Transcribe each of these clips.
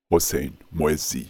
حسین معزی.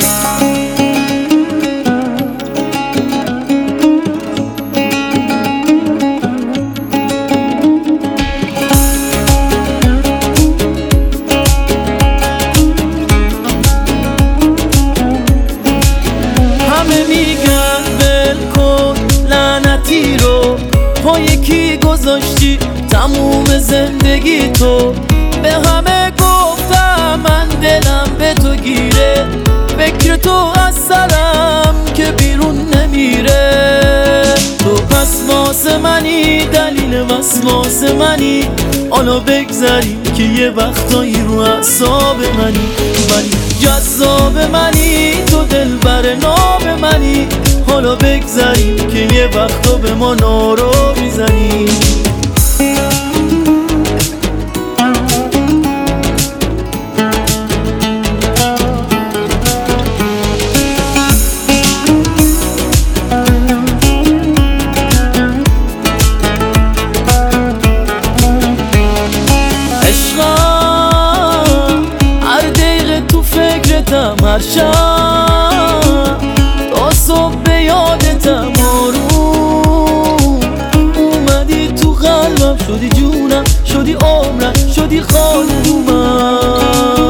همه میگن ولکن لعنتی رو، پای کی گذاشتی تموم زندگی تو؟ به همه گفتم من دلم به تو گیره، فکر تو از سرم که بیرون نمیره. تو پس واسه منی، دلیل وسواس منی، حالا بگذریم که یه وقتایی رو اعصاب منی. جذاب منی، تو دلبر ناب منی، حالا بگذریم که یه وقتا به ما نارو میزنی. هر شب تا صبح به یادتم آروم اومدی تو قلبم، شدی جونم، شدی عمرم، شدی خانومم.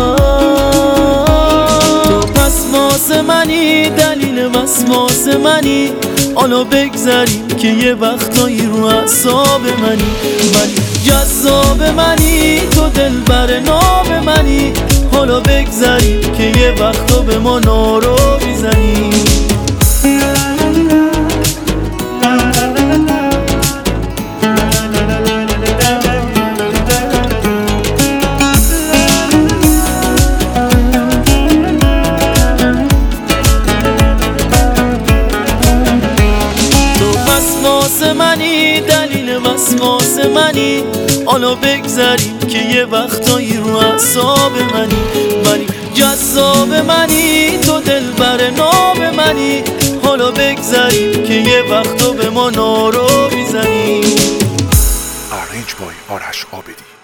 تو پس واسه منی، دلیل وسواس منی، حالا بگذریم که یه وقتایی رو اعصاب منی. جذاب منی، تو دلبر ناب منی، حالا بگذریم که یه وقتا به ما نارو میزنی. منی، دلیل وسواس منی، حالا بگذریم که یه وقتایی رو اعصاب منی. جذاب منی، تو دلبر ناب منی، حالا بگذریم که یه وقتا به ما نارو میزنی. Arranged by آرش عابدی.